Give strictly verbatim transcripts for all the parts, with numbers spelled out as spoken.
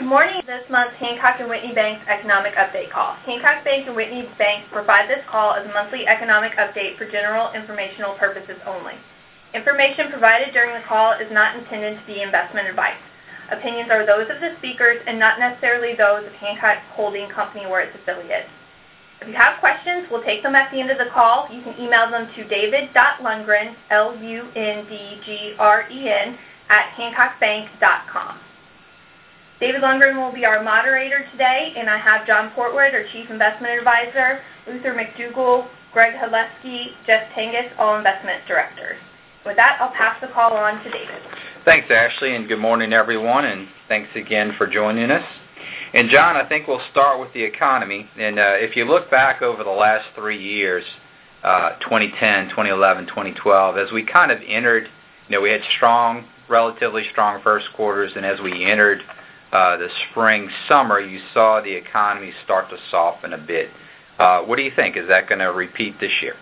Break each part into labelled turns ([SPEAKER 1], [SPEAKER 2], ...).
[SPEAKER 1] Good morning. This month's Hancock and Whitney Bank's Economic Update Call. Hancock Bank and Whitney Bank provide this call as a monthly economic update for general informational purposes only. Information provided during the call is not intended to be investment advice. Opinions are those of the speakers and not necessarily those of Hancock Holding Company or its affiliates. If you have questions, we'll take them at the end of the call. You can email them to david dot lundgren, L U N D G R E N, at hancock bank dot com. David Lundgren will be our moderator today, and I have John Portwood, our Chief Investment Advisor, Luther McDougall, Greg Halewski, Jeff Tangus, all investment directors. With that, I'll pass the call on to David.
[SPEAKER 2] Thanks, Ashley, and good morning, everyone, and thanks again for joining us. And, John, I think we'll start with the economy. And uh, if you look back over the last three years, uh, twenty ten, twenty eleven, twenty twelve, as we kind of entered, you know, we had strong, relatively strong first quarters, and as we entered Uh, the spring, summer, you saw the economy start to soften a bit. Uh, what do you think? Is that going to repeat this year?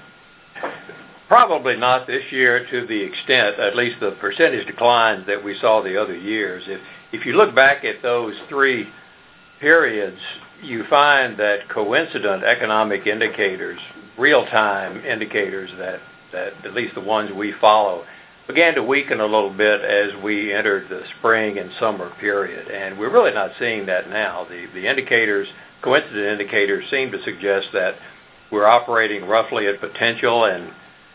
[SPEAKER 3] Probably not this year to the extent, at least the percentage declines that we saw the other years. If if you look back at those three periods, you find that coincident economic indicators, real-time indicators that, that at least the ones we follow, began to weaken a little bit as we entered the spring and summer period. And we're really not seeing that now. The the indicators, coincident indicators, seem to suggest that we're operating roughly at potential. And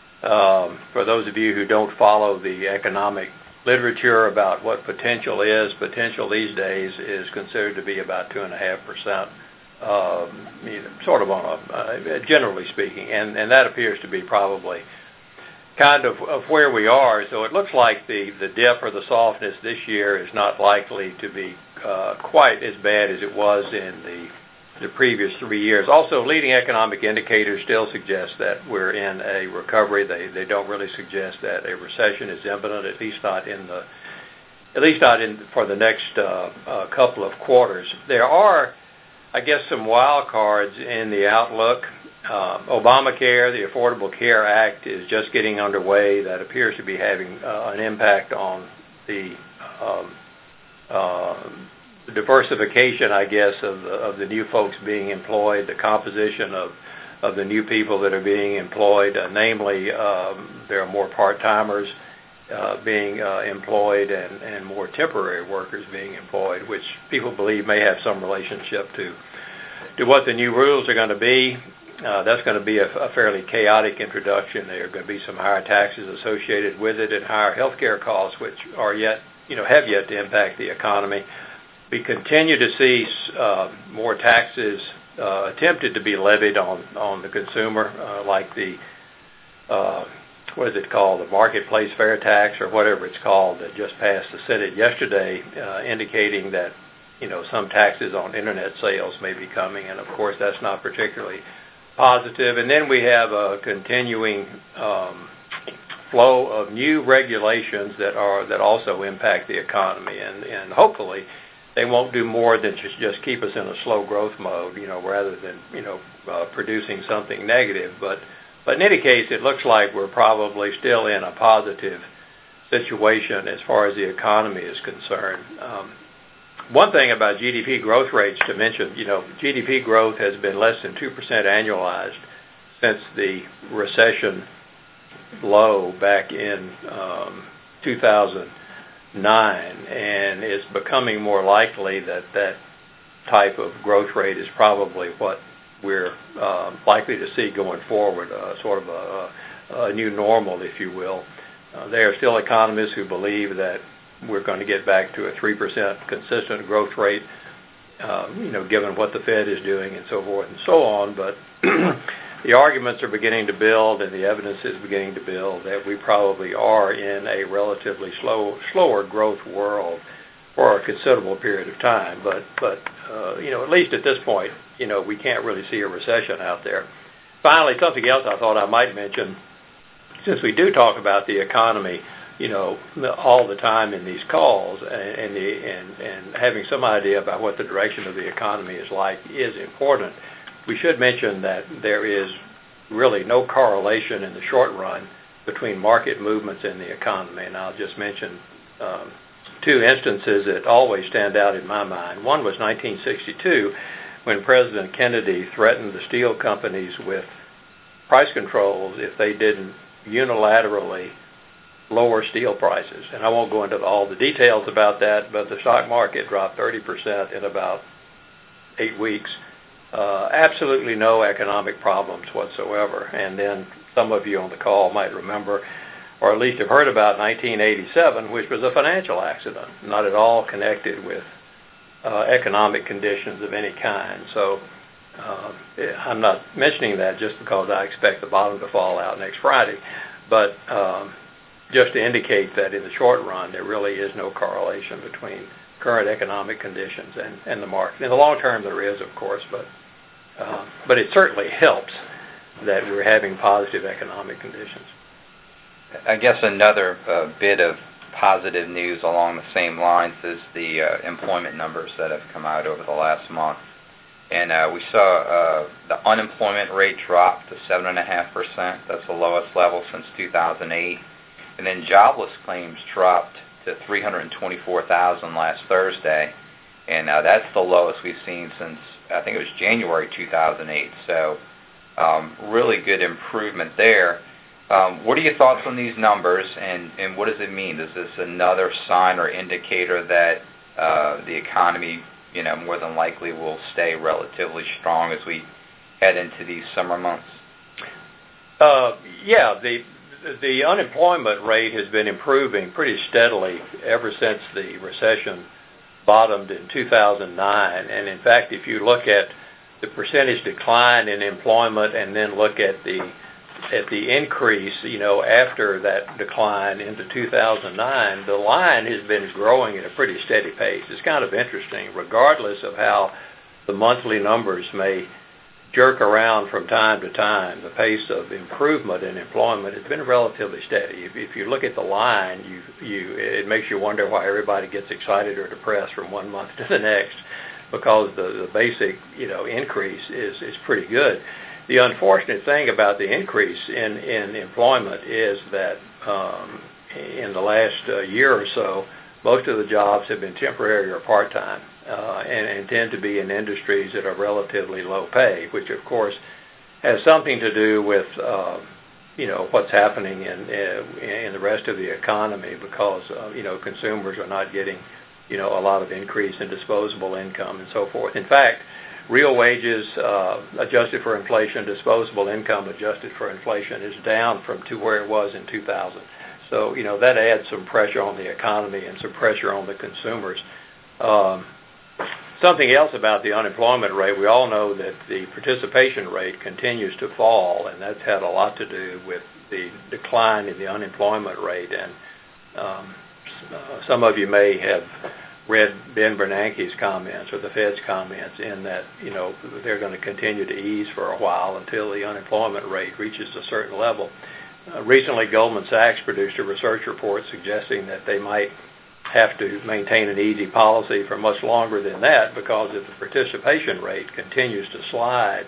[SPEAKER 3] um, for those of you who don't follow the economic literature about what potential is, potential these days is considered to be about two and a half percent, um, you know, sort of on a, uh, generally speaking. And, and that appears to be probably kind of, of where we are. So it looks like the, the dip or the softness this year is not likely to be uh, quite as bad as it was in the the previous three years. Also, leading economic indicators still suggest that we're in a recovery. They they don't really suggest that a recession is imminent, at least not in the at least not in for the next uh, uh, couple of quarters. There are, I guess, some wild cards in the outlook. Uh, Obamacare, the Affordable Care Act, is just getting underway. That appears to be having uh, an impact on the um, uh, diversification, I guess, of the, of the new folks being employed, the composition of, of the new people that are being employed. Uh, namely, um, there are more part-timers uh, being uh, employed and, and more temporary workers being employed, which people believe may have some relationship to, to what the new rules are going to be. Uh, that's going to be a, a fairly chaotic introduction. There are going to be some higher taxes associated with it and higher health care costs, which are yet, you know, have yet to impact the economy. We continue to see uh, more taxes uh, attempted to be levied on, on the consumer, uh, like the, uh, what is it called, the marketplace fair tax or whatever it's called that just passed the Senate yesterday, uh, indicating that, you know, some taxes on internet sales may be coming, and of course that's not particularly positive. And then we have a continuing um, flow of new regulations that are that also impact the economy, and, and hopefully they won't do more than just, just keep us in a slow growth mode, you know, rather than, you know, uh, producing something negative. But but in any case, it looks like we're probably still in a positive situation as far as the economy is concerned. Um, One thing about G D P growth rates to mention, you know, G D P growth has been less than two percent annualized since the recession low back in um, two thousand nine, and it's becoming more likely that that type of growth rate is probably what we're uh, likely to see going forward, uh, sort of a, a new normal, if you will. Uh, there are still economists who believe that we're going to get back to a three percent consistent growth rate, um, you know, given what the Fed is doing and so forth and so on. But the arguments are beginning to build and the evidence is beginning to build that we probably are in a relatively slow, slower growth world for a considerable period of time. But, but uh, you know, at least at this point, you know, we can't really see a recession out there. Finally, something else I thought I might mention, since we do talk about the economy, you know, all the time in these calls, and and, the, and and having some idea about what the direction of the economy is like is important. We should mention that there is really no correlation in the short run between market movements and the economy, and I'll just mention um, two instances that always stand out in my mind. One was nineteen sixty-two, when President Kennedy threatened the steel companies with price controls if they didn't unilaterally lower steel prices. And I won't go into all the details about that, but the stock market dropped thirty percent in about eight weeks. Uh, absolutely no economic problems whatsoever. And then some of you on the call might remember, or at least have heard about nineteen eighty-seven, which was a financial accident, not at all connected with uh, economic conditions of any kind. So uh, I'm not mentioning that just because I expect the bottom to fall out next Friday, but um, just to indicate that in the short run, there really is no correlation between current economic conditions and, and the market. In the long term, there is, of course, but uh, but it certainly helps that we're having positive economic conditions.
[SPEAKER 2] I guess another uh, bit of positive news along the same lines is the uh, employment numbers that have come out over the last month. And uh, we saw uh, the unemployment rate drop to seven point five percent. That's the lowest level since two thousand eight. And then jobless claims dropped to three hundred twenty-four thousand last Thursday. And uh, that's the lowest we've seen since, I think it was January two thousand eight. So um, really good improvement there. Um, what are your thoughts on these numbers, and, and what does it mean? Is this another sign or indicator that uh, the economy, you know, more than likely will stay relatively strong as we head into these summer months?
[SPEAKER 3] Uh, yeah, the the unemployment rate has been improving pretty steadily ever since the recession bottomed in two thousand nine. And in fact, if you look at the percentage decline in employment and then look at the at the increase, you know, after that decline into two thousand nine, the line has been growing at a pretty steady pace. It's kind of interesting, regardless of how the monthly numbers may jerk around from time to time. The pace of improvement in employment has been relatively steady. If, if you look at the line, you you it makes you wonder why everybody gets excited or depressed from one month to the next, because the, the basic, you know, increase is is pretty good. The unfortunate thing about the increase in, in employment is that um, in the last uh, year or so, most of the jobs have been temporary or part-time uh, and, and tend to be in industries that are relatively low pay, which of course has something to do with uh, you know what's happening in in the rest of the economy, because uh, you know consumers are not getting you know a lot of increase in disposable income and so forth. In fact, real wages uh, adjusted for inflation, disposable income adjusted for inflation is down from to where it was in two thousand. So, you know, that adds some pressure on the economy and some pressure on the consumers. Um, something else about the unemployment rate, we all know that the participation rate continues to fall, and that's had a lot to do with the decline in the unemployment rate. And um, uh, some of you may have read Ben Bernanke's comments or the Fed's comments in that, you know, they're going to continue to ease for a while until the unemployment rate reaches a certain level. Uh, recently, Goldman Sachs produced a research report suggesting that they might have to maintain an easy policy for much longer than that, because if the participation rate continues to slide,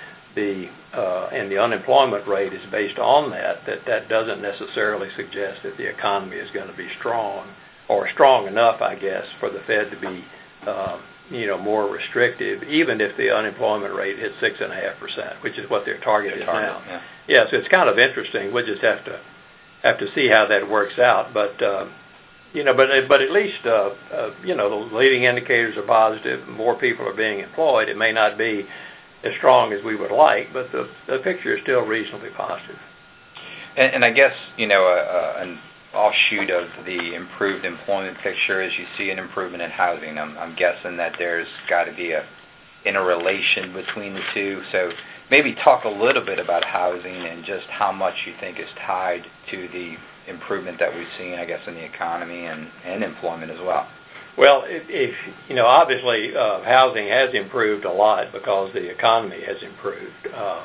[SPEAKER 3] the uh, and the unemployment rate is based on that, that that doesn't necessarily suggest that the economy is going to be strong, or strong enough, I guess, for the Fed to be, uh, you know, more restrictive, even if the unemployment rate hits six and a half percent, which is what their target
[SPEAKER 2] their
[SPEAKER 3] is
[SPEAKER 2] target,
[SPEAKER 3] now.
[SPEAKER 2] Yeah.
[SPEAKER 3] yeah, so it's kind of interesting. We'll just have to have to see how that works out. But uh, you know, but but at least uh, uh, you know the leading indicators are positive. More people are being employed. It may not be as strong as we would like, but the the picture is still reasonably positive.
[SPEAKER 2] And, and I guess you know a. a an offshoot of the improved employment picture is you see an improvement in housing. I'm, I'm guessing that there's got to be a interrelation between the two. So maybe talk a little bit about housing and just how much you think is tied to the improvement that we've seen, I guess, in the economy and, and employment as well.
[SPEAKER 3] Well, if, if you know, obviously uh, housing has improved a lot because the economy has improved. Uh,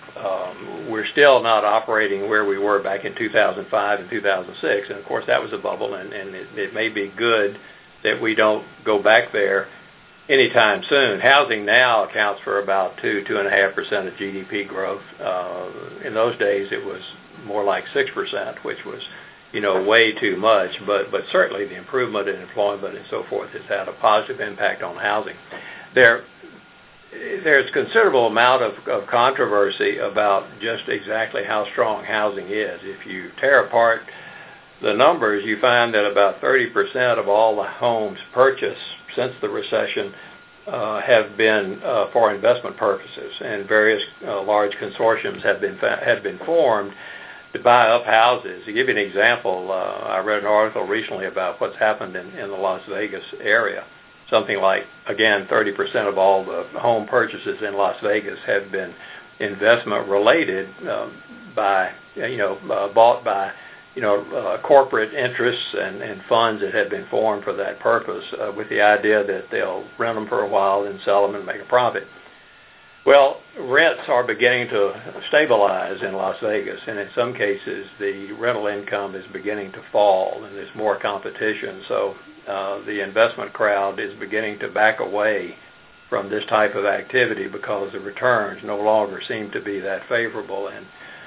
[SPEAKER 3] Um, we're still not operating where we were back in two thousand five and two thousand six, and of course that was a bubble, and, and it, it may be good that we don't go back there anytime soon. Housing now accounts for about two, two and a half percent of G D P growth. Uh, in those days, it was more like six percent, which was, you know, way too much, but, but certainly the improvement in employment and so forth has had a positive impact on housing. There, there's considerable amount of, of controversy about just exactly how strong housing is. If you tear apart the numbers, you find that about thirty percent of all the homes purchased since the recession uh, have been uh, for investment purposes, and various uh, large consortiums have been have been formed to buy up houses. To give you an example, uh, I read an article recently about what's happened in, in the Las Vegas area. Something like, again, thirty percent of all the home purchases in Las Vegas have been investment related um, by, you know, uh, bought by, you know, uh, corporate interests and, and funds that have been formed for that purpose uh, with the idea that they'll rent them for a while and sell them and make a profit. Well, rents are beginning to stabilize in Las Vegas, and in some cases the rental income is beginning to fall, and there's more competition. So uh, the investment crowd is beginning to back away from this type of activity because the returns no longer seem to be that favorable. And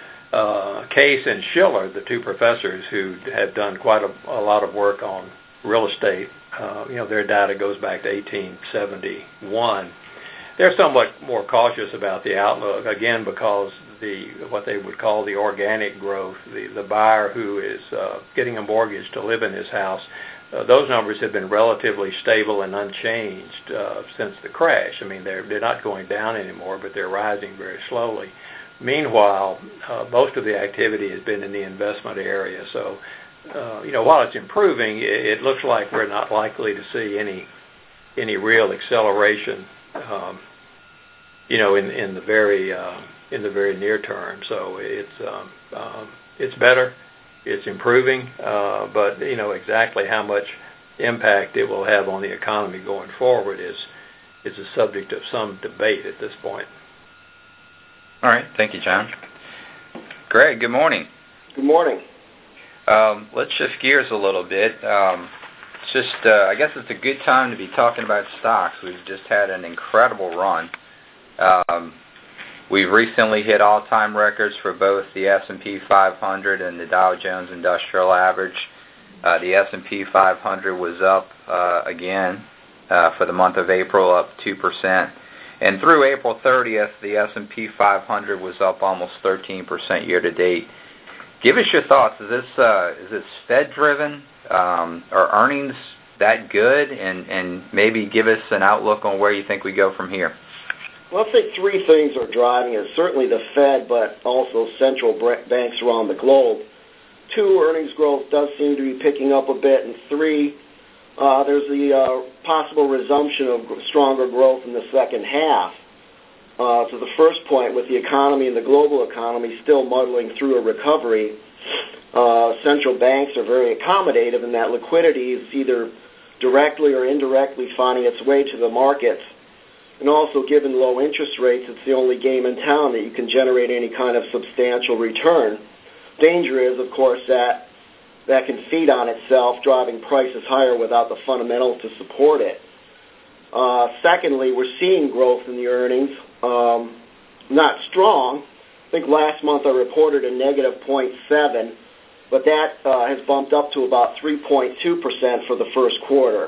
[SPEAKER 3] uh, Case and Schiller, the two professors who have done quite a, a lot of work on real estate, uh, you know, their data goes back to eighteen seventy-one. They're somewhat more cautious about the outlook, again, because the what they would call the organic growth, the, the buyer who is uh, getting a mortgage to live in his house, uh, those numbers have been relatively stable and unchanged uh, since the crash. I mean, they're, they're not going down anymore, but they're rising very slowly. Meanwhile, uh, most of the activity has been in the investment area. So, uh, you know, while it's improving, it, it looks like we're not likely to see any any real acceleration Um, you know, in in the very uh, in the very near term. So it's um, um, it's better, it's improving, uh, but you know exactly how much impact it will have on the economy going forward is is a subject of some debate at this point.
[SPEAKER 2] All right, thank you, John. Greg, good morning.
[SPEAKER 4] Good morning.
[SPEAKER 2] Um, let's shift gears a little bit. Um, It's just, uh, I guess it's a good time to be talking about stocks. We've just had an incredible run. Um, we've recently hit all-time records for both the S and P five hundred and the Dow Jones Industrial Average. Uh, the S and P five hundred was up uh, again uh, for the month of April, up two percent. And through April thirtieth, the S and P five hundred was up almost thirteen percent year-to-date. Give us your thoughts. Is this uh, is this Fed-driven? Um, are earnings that good? And, and maybe give us an outlook on where you think we go from here.
[SPEAKER 4] Well, I think three things are driving it. Certainly the Fed, but also central banks around the globe. Two, earnings growth does seem to be picking up a bit. And three, uh, there's the uh, possible resumption of stronger growth in the second half. Uh, to the first point, with the economy and the global economy still muddling through a recovery, Uh, central banks are very accommodative in that liquidity is either directly or indirectly finding its way to the markets. And also, given low interest rates, it's the only game in town that you can generate any kind of substantial return. Danger is, of course, that that can feed on itself, driving prices higher without the fundamentals to support it. Uh, secondly, we're seeing growth in the earnings, um, not strong. I think last month I reported a negative zero point seven. But that uh, has bumped up to about three point two percent for the first quarter.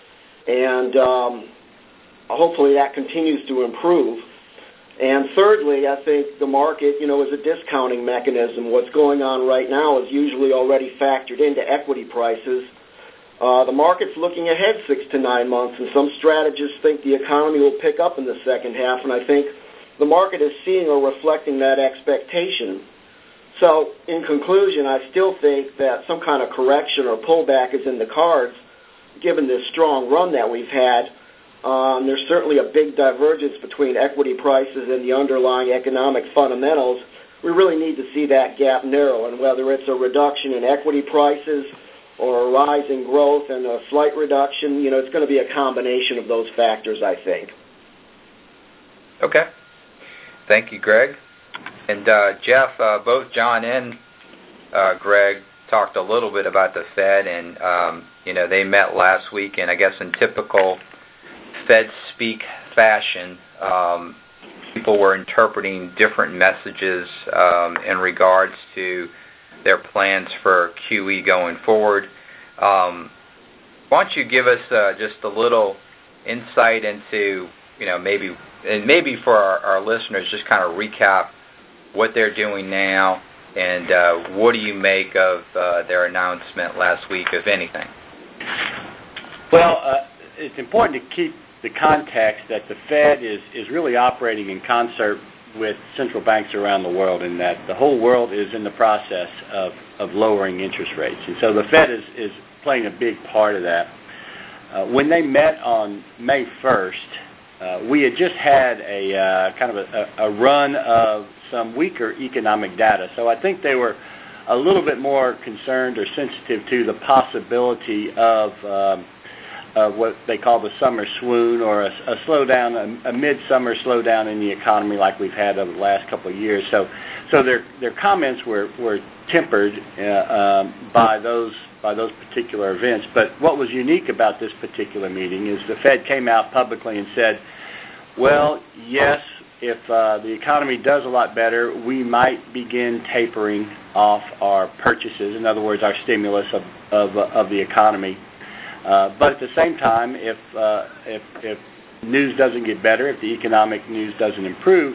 [SPEAKER 4] And um, hopefully that continues to improve. And thirdly, I think the market, you know, is a discounting mechanism. What's going on right now is usually already factored into equity prices. Uh, the market's looking ahead six to nine months, and some strategists think the economy will pick up in the second half, and I think the market is seeing or reflecting that expectation. So, in conclusion, I still think that some kind of correction or pullback is in the cards, given this strong run that we've had. Um, there's certainly a big divergence between equity prices and the underlying economic fundamentals. We really need to see that gap narrow, and whether it's a reduction in equity prices or a rise in growth and a slight reduction, you know, it's going to be a combination of those factors, I think.
[SPEAKER 2] Okay. Thank you, Greg. And uh, Jeff, uh, both John and uh, Greg talked a little bit about the Fed, and um, you know they met last week, and I guess in typical Fed speak fashion, um, people were interpreting different messages um, in regards to their plans for Q E going forward. Um, why don't you give us uh, just a little insight into, you know, maybe, and maybe for our, our listeners, just kind of recap what they're doing now, and uh, what do you make of uh, their announcement last week, if anything?
[SPEAKER 5] Well, uh, it's important to keep the context that the Fed is, is really operating in concert with central banks around the world, and that the whole world is in the process of, of lowering interest rates. And so the Fed is, is playing a big part of that. Uh, when they met on May first, uh, we had just had a uh, kind of a, a run of some weaker economic data. So I think they were a little bit more concerned or sensitive to the possibility of um, Uh, what they call the summer swoon, or a, a slowdown, a, a midsummer slowdown in the economy like we've had over the last couple of years. So, so their their comments were were tempered uh, um, by those by those particular events. But what was unique about this particular meeting is the Fed came out publicly and said, "Well, yes, if uh, the economy does a lot better, we might begin tapering off our purchases. In other words, our stimulus of of, of the economy." Uh, but at the same time, if, uh, if if news doesn't get better, if the economic news doesn't improve,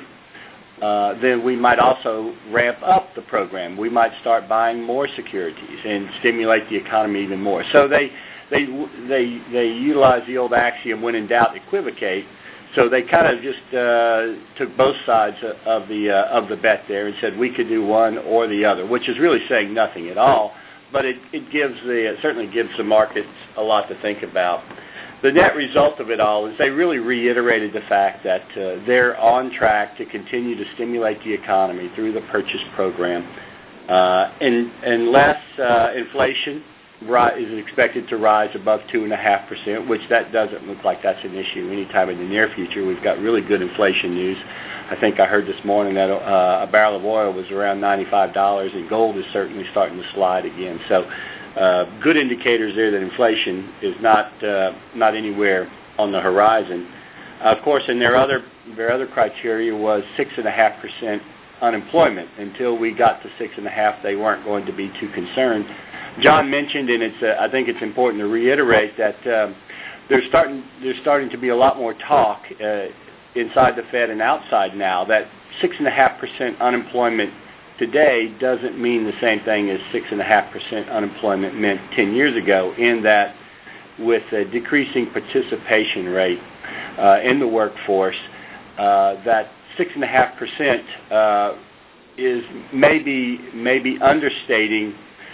[SPEAKER 5] uh, then we might also ramp up the program. We might start buying more securities and stimulate the economy even more. So they they they they utilize the old axiom, when in doubt, equivocate. So they kind of just uh, took both sides of the uh, of the bet there and said we could do one or the other, which is really saying nothing at all. But it, it gives the it certainly gives the markets a lot to think about. The net result of it all is they really reiterated the fact that uh, they're on track to continue to stimulate the economy through the purchase program, uh, and unless uh, inflation ri- is expected to rise above two and a half percent, which that doesn't look like that's an issue anytime in the near future. We've got really good inflation news. I think I heard this morning that uh, a barrel of oil was around ninety-five dollars, and gold is certainly starting to slide again. So uh, good indicators there that inflation is not uh, not anywhere on the horizon. Uh, of course, and their other their other criteria was six point five percent unemployment. Until we got to six point five, they weren't going to be too concerned. John mentioned, and it's uh, I think it's important to reiterate that um, there's starting there's starting to be a lot more talk Uh, inside the Fed and outside now, that six point five percent unemployment today doesn't mean the same thing as six point five percent unemployment meant ten years ago, in that with a decreasing participation rate uh, in the workforce, uh, that six point five percent uh, is maybe, maybe understating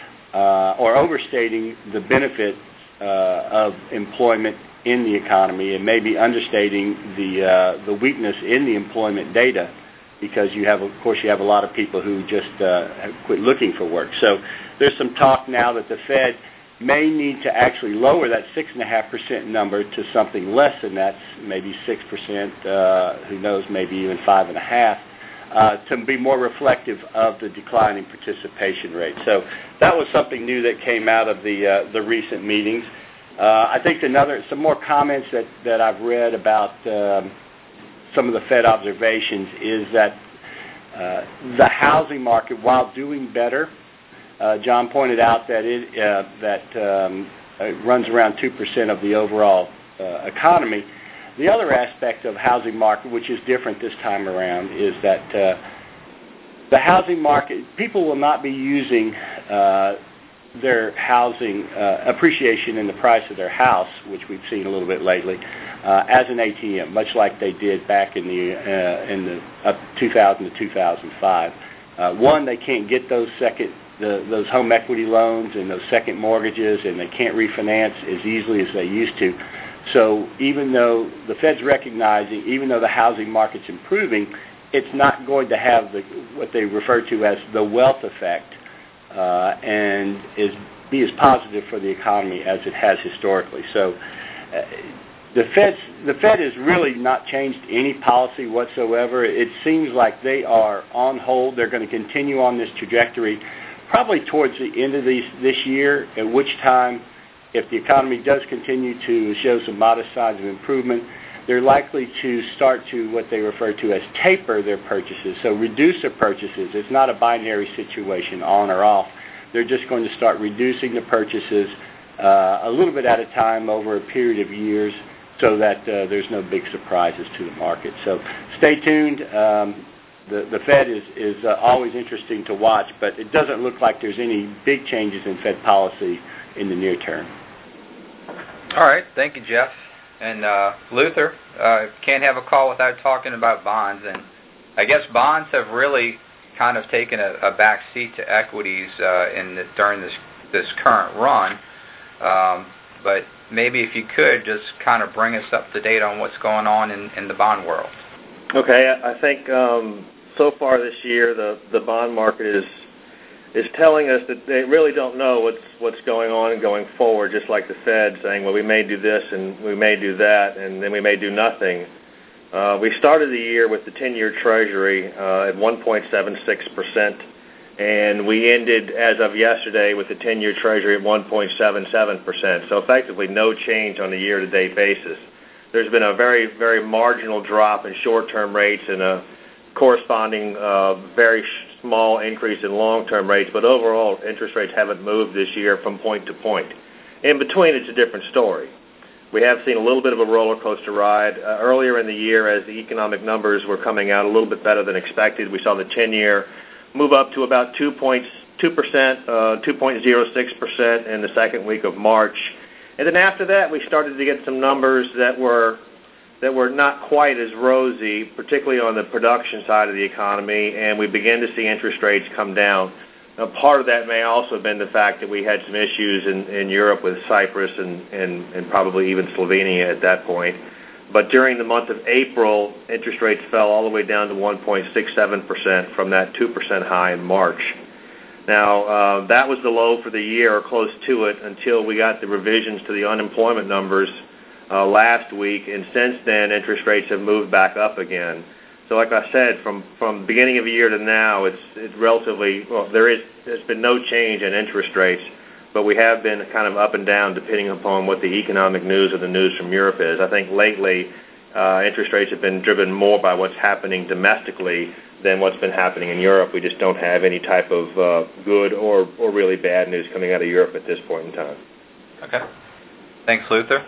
[SPEAKER 5] uh, or overstating the benefits uh, of employment in the economy, and maybe understating the uh, the weakness in the employment data, because you have, of course, you have a lot of people who just uh, have quit looking for work. So there's some talk now that the Fed may need to actually lower that six and a half percent number to something less than that, maybe six percent. Uh, who knows? Maybe even five and a half, uh, to be more reflective of the declining participation rate. So that was something new that came out of the uh, the recent meetings. Uh, I think another, some more comments that, that I've read about um, some of the Fed observations is that uh, the housing market, while doing better, uh, John pointed out that it uh, that um, it runs around two percent of the overall uh, economy. The other aspect of housing market, which is different this time around, is that uh, the housing market, people will not be using uh, their housing uh, appreciation in the price of their house, which we've seen a little bit lately, uh, as an A T M, much like they did back in the uh, in the uh, two thousand to two thousand five. Uh, one, they can't get those second the, those home equity loans and those second mortgages, and they can't refinance as easily as they used to. So even though the Fed's recognizing, even though the housing market's improving, it's not going to have the what they refer to as the wealth effect. Uh, and is be as positive for the economy as it has historically. So uh, the Fed the Fed has really not changed any policy whatsoever. It seems like they are on hold. They're going to continue on this trajectory probably towards the end of these, this year, at which time, if the economy does continue to show some modest signs of improvement, they're likely to start to what they refer to as taper their purchases, so reduce their purchases. It's not a binary situation, on or off. they're just going to start reducing the purchases uh, a little bit at a time over a period of years, so that uh, there's no big surprises to the market. So stay tuned. Um, the, the Fed is, is uh, always interesting to watch, but it doesn't look like there's any big changes in Fed policy in the near term.
[SPEAKER 2] All right. Thank you, Jeff. And uh, Luther, uh, can't have a call without talking about bonds. And I guess bonds have really kind of taken a, a back seat to equities uh, in the, during this, this current run. Um, but maybe if you could just kind of bring us up to date on what's going on in, in the bond world.
[SPEAKER 6] Okay, I think um, so far this year the, the bond market is is telling us that they really don't know what's what's going on and going forward, just like the Fed saying, well, we may do this and we may do that and then we may do nothing. Uh, we started the year with the ten-year Treasury uh, at one point seven six percent, and we ended, as of yesterday, with the ten-year Treasury at one point seven seven percent, so effectively no change on a year-to-date basis. There's been a very, very marginal drop in short-term rates and a corresponding uh, very small increase in long-term rates, but overall interest rates haven't moved this year from point to point. In between, it's a different story. We have seen a little bit of a roller coaster ride. Uh, earlier in the year, as the economic numbers were coming out a little bit better than expected, we saw the ten-year move up to about two point two percent, uh, two point zero six percent in the second week of March. And then after that, we started to get some numbers that were that were not quite as rosy, particularly on the production side of the economy, and we began to see interest rates come down. Now, part of that may also have been the fact that we had some issues in, in Europe with Cyprus and, and, and probably even Slovenia at that point. But during the month of April, interest rates fell all the way down to one point six seven percent from that two percent high in March. Now, uh, that was the low for the year, or close to it, until we got the revisions to the unemployment numbers uh, last week, and since then, interest rates have moved back up again. So like I said, from, from the beginning of the year to now, it's it's relatively, well, there is, there's been no change in interest rates, but we have been kind of up and down depending upon what the economic news or the news from Europe is. I think lately, uh, interest rates have been driven more by what's happening domestically than what's been happening in Europe. We just don't have any type of uh, good or, or really bad news coming out of Europe at this point in time.
[SPEAKER 2] Okay. Thanks, Luther.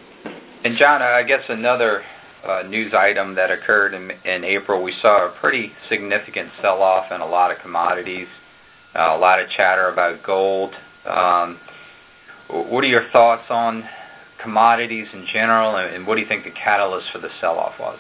[SPEAKER 2] And John, I guess another uh, news item that occurred in, in April, we saw a pretty significant sell-off in a lot of commodities, uh, a lot of chatter about gold. Um, what are your thoughts on commodities in general, and, and what do you think the catalyst for the sell-off was?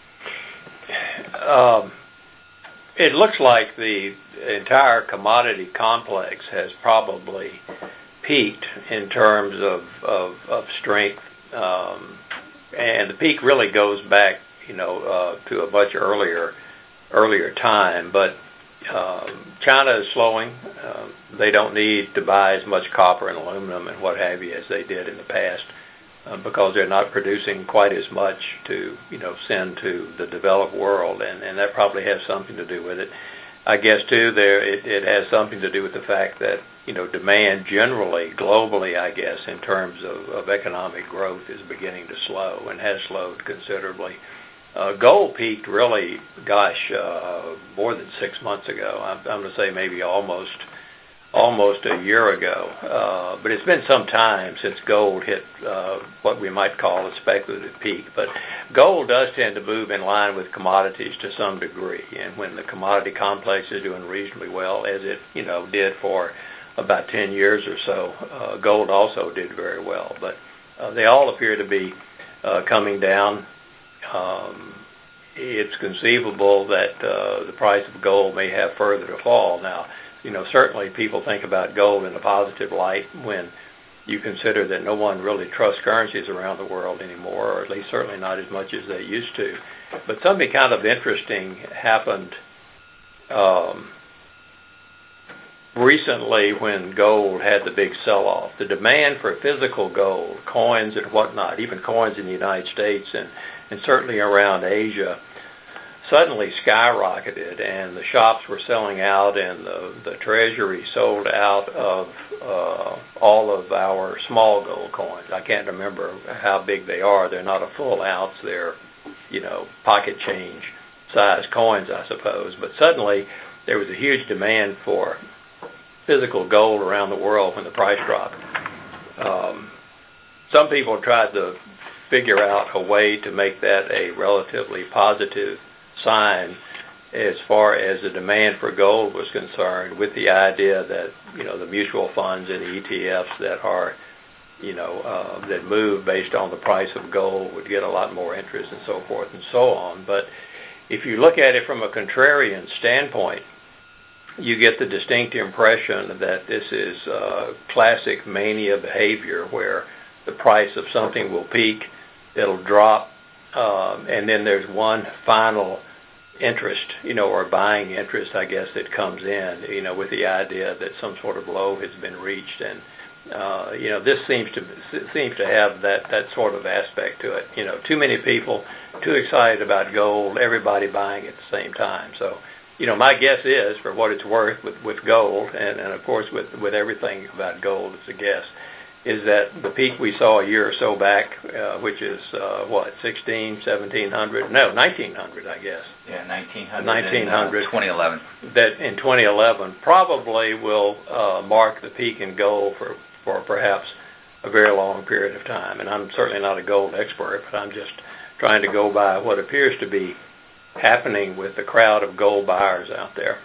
[SPEAKER 3] Um, it looks like the entire commodity complex has probably peaked in terms of, of, of strength. Um, and the peak really goes back, you know, uh, to a much earlier earlier time. But um, China is slowing. Uh, they don't need to buy as much copper and aluminum and what have you as they did in the past uh, because they're not producing quite as much to, you know, send to the developed world, and, and that probably has something to do with it. I guess, too, there it, it has something to do with the fact that, you know, demand generally, globally, I guess, in terms of, of economic growth is beginning to slow and has slowed considerably. Uh, gold peaked really, gosh, uh, more than six months ago. I'm, I'm going to say maybe almost almost a year ago. Uh, but it's been some time since gold hit uh, what we might call a speculative peak. But gold does tend to move in line with commodities to some degree. And when the commodity complex is doing reasonably well, as it, you know, did for about ten years or so, uh, gold also did very well. But uh, they all appear to be uh, coming down. Um, it's conceivable that uh, the price of gold may have further to fall. Now, you know, certainly people think about gold in a positive light when you consider that no one really trusts currencies around the world anymore, or at least certainly not as much as they used to. But something kind of interesting happened um, recently when gold had the big sell-off. The demand for physical gold, coins and whatnot, even coins in the United States and, and certainly around Asia, suddenly skyrocketed, and the shops were selling out, and the, the Treasury sold out of uh, all of our small gold coins. I can't remember how big they are. They're not a full ounce. They're, you know, pocket change size coins, I suppose. But suddenly there was a huge demand for physical gold around the world when the price dropped. Um, some people tried to figure out a way to make that a relatively positive sign as far as the demand for gold was concerned, with the idea that, you know, the mutual funds and the E T Fs that are, you know, uh, that move based on the price of gold would get a lot more interest and so forth and so on. But if you look at it from a contrarian standpoint, you get the distinct impression that this is uh, classic mania behavior, where the price of something will peak, it'll drop, um, and then there's one final interest, you know, or buying interest, I guess, that comes in, you know, with the idea that some sort of low has been reached. And uh, you know, this seems to seems to have that that sort of aspect to it. You know, too many people, too excited about gold, everybody buying at the same time. So, you know, my guess is, for what it's worth, with with gold, and, and of course with with everything about gold, it's a guess, is that the peak we saw a year or so back, uh, which is, uh, what, sixteen, seventeen hundred? No, nineteen hundred, I guess.
[SPEAKER 2] Yeah, nineteen hundred.
[SPEAKER 3] nineteen hundred.
[SPEAKER 2] In, uh, twenty eleven.
[SPEAKER 3] That in twenty eleven probably will uh, mark the peak in gold for, for perhaps a very long period of time. And I'm certainly not a gold expert, but I'm just trying to go by what appears to be happening with the crowd of gold buyers out there.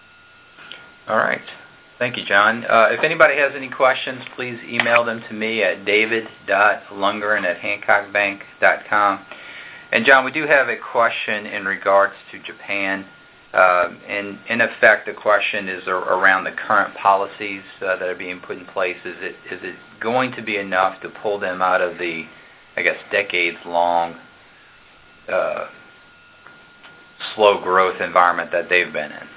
[SPEAKER 2] All right. Thank you, John. Uh, if anybody has any questions, please email them to me at david dot lundgren at hancock bank dot com. And, John, we do have a question in regards to Japan. Uh, and, in effect, the question is around the current policies uh, that are being put in place. Is it is it going to be enough to pull them out of the, I guess, decades-long uh, slow growth environment that they've been in?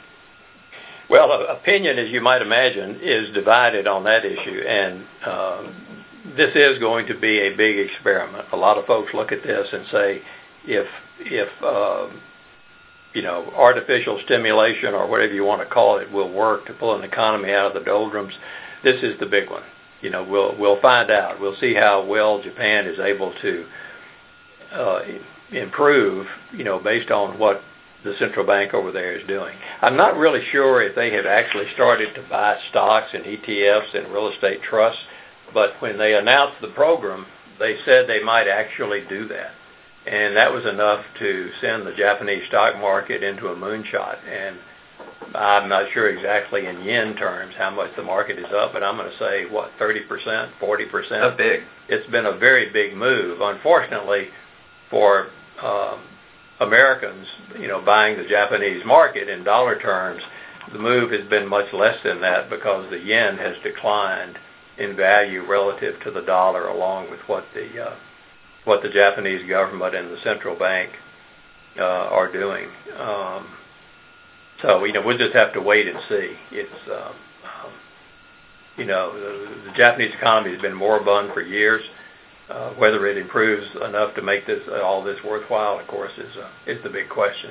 [SPEAKER 3] Well, opinion, as you might imagine, is divided on that issue, and um, this is going to be a big experiment. A lot of folks look at this and say, if if uh, you know, artificial stimulation or whatever you want to call it will work to pull an economy out of the doldrums, this is the big one. You know, we'll we'll find out. We'll see how well Japan is able to uh, improve. You know, based on what the central bank over there is doing. I'm not really sure if they have actually started to buy stocks and E T Fs and real estate trusts, but when they announced the program, they said they might actually do that. And that was enough to send the Japanese stock market into a moonshot. And I'm not sure exactly in yen terms how much the market is up, but I'm going to say, what, thirty percent, forty percent?
[SPEAKER 2] That's big.
[SPEAKER 3] It's been a very big move. Unfortunately, for um, Americans, you know, buying the Japanese market in dollar terms, the move has been much less than that because the yen has declined in value relative to the dollar, along with what the uh, what the Japanese government and the central bank uh, are doing. Um, so, you know, we'll just have to wait and see. It's, um, um, you know, the, the Japanese economy has been moribund for years. Uh, whether it improves enough to make this uh, all this worthwhile, of course, is uh, is the big question.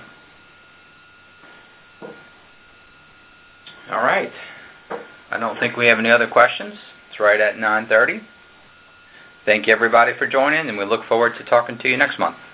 [SPEAKER 2] All right. I don't think we have any other questions. It's right at nine thirty. Thank you, everybody, for joining, and we look forward to talking to you next month.